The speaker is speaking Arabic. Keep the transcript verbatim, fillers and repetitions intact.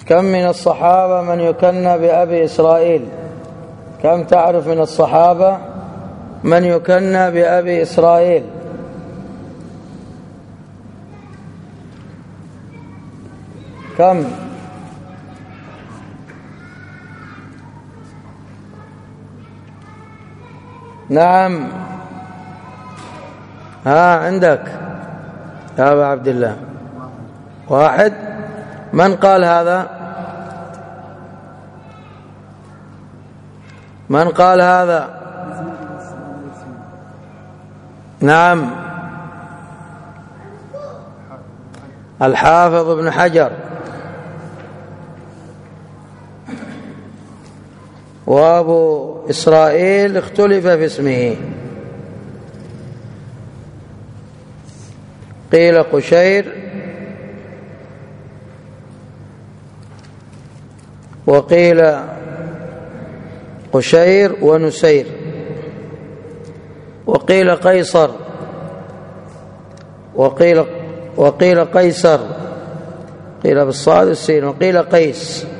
كم من الصحابة من يكنى بأبي إسرائيل؟ كم تعرف من الصحابة من يكنى بأبي إسرائيل؟ كم؟ نعم. ها عندك يا أبا عبد الله؟ واحد. من قال هذا؟ من قال هذا؟ نعم، الحافظ ابن حجر. وأبو إسرائيل اختلف في اسمه، قيل قشير وقيل قشير ونسير وقيل قيصر وقيل وقيل قيصر، قيل بالصاد والسين، وقيل قيس.